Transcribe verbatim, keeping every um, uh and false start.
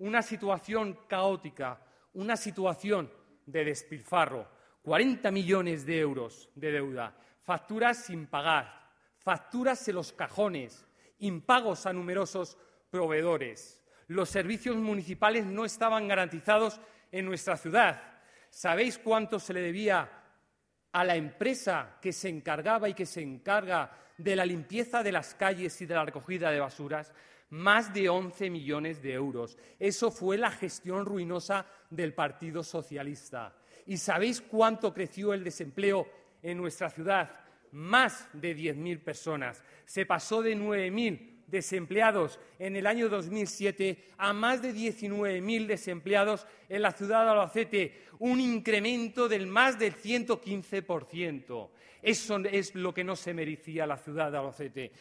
una situación caótica, una situación de despilfarro, cuarenta millones de euros de deuda, facturas sin pagar, facturas en los cajones, impagos a numerosos proveedores. Los servicios municipales no estaban garantizados en nuestra ciudad. ¿Sabéis cuánto se le debía a la empresa que se encargaba y que se encarga de la limpieza de las calles y de la recogida de basuras? Más de once millones de euros. Eso fue la gestión ruinosa del Partido Socialista. ¿Y sabéis cuánto creció el desempleo en nuestra ciudad? Más de diez mil personas. Se pasó de nueve mil desempleados en el año dos mil siete a más de diecinueve mil desempleados en la ciudad de Albacete, un incremento del más del ciento quince por ciento. Eso es lo que no se merecía la ciudad de Albacete.